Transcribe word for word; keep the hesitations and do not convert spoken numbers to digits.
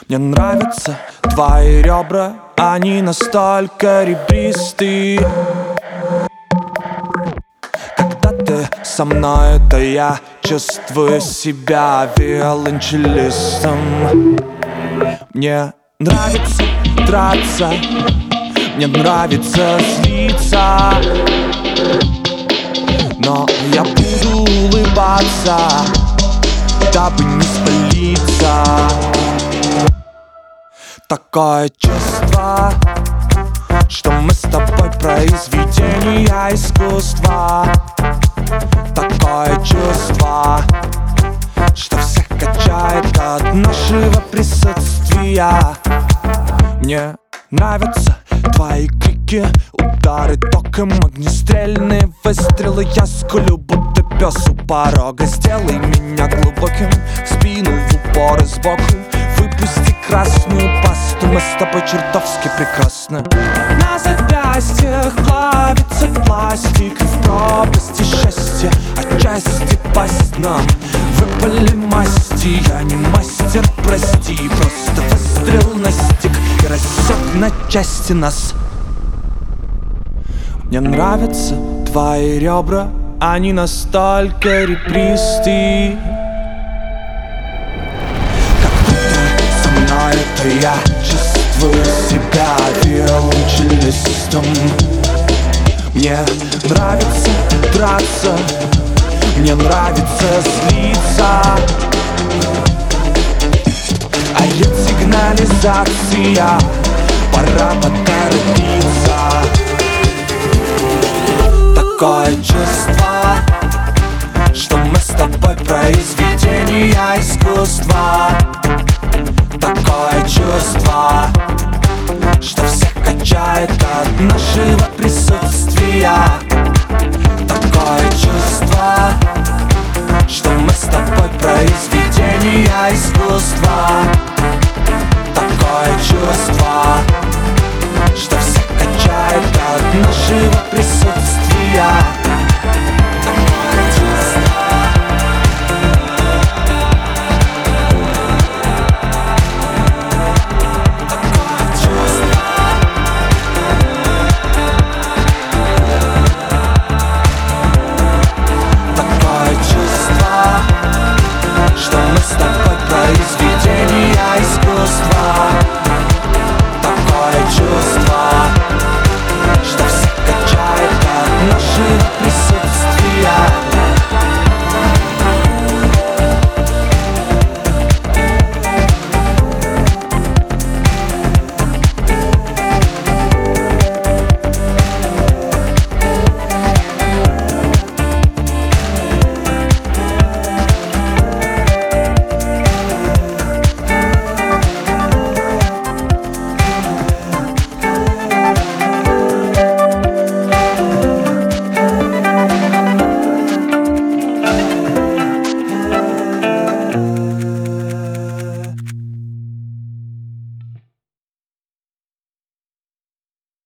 Мне нравятся твои ребра, они настолько ребристые. Когда ты со мной, то я чувствую себя виолончелистом. Мне нравится драться, мне нравится злиться, но я буду улыбаться, дабы не спалиться. Такое чувство, что мы с тобой произведения искусства. Такое чувство, что всех качает от нашего присутствия. Мне нравятся твои крики, удары током, огнестрельные выстрелы. Я скулю, будто пес у порога. Сделай меня глубоким, в спину в упор и сбоку. Выпусти красную пасту, мы с тобой чертовски прекрасны. На запястьях плавится пластик, и в пропасти счастья отчасти пасть нам. Выпали масти, я не мастер, прости. Просто выстрел настиг и рассек на части нас. Мне нравятся твои ребра, они настолько ребристые. Это я чувствую себя виолончелистом. Мне нравится драться, мне нравится злиться. А я сигнализация, пора поторопиться. Такое чувство, что мы с тобой произведения искусства. Такое чувство, что всех качает от нашего присутствия. Такое чувство, что мы с тобой произведения искусства. Такое чувство, что всех качает от нашего присутствия. Такое чувство. Что мы с тобой произведения искусства.